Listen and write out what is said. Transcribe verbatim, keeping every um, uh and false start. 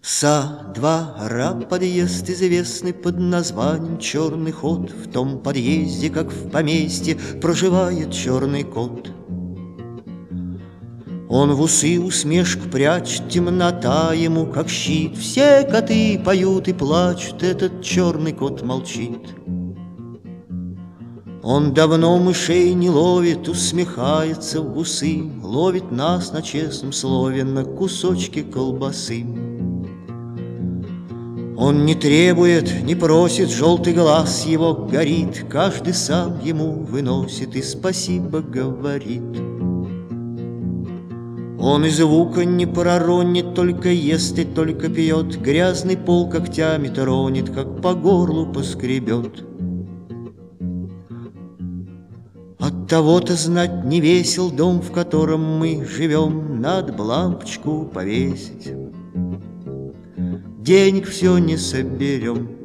Со двора подъезд известный под названием Черный ход. В том подъезде, как в поместье, проживает черный кот. Он в усы усмешку прячет, темнота ему как щит. Все коты поют и плачут, этот черный кот молчит. Он давно мышей не ловит, усмехается в усы, ловит нас на честном слове на кусочки колбасы. Он не требует, не просит, желтый глаз его горит, каждый сам ему выносит и спасибо говорит. Он и звука не проронит, только ест и только пьет, грязный пол когтями тронет, как по горлу поскребет. От того-то знать не весел дом, в котором мы живем, надо б лампочку повесить. Денег все не соберем.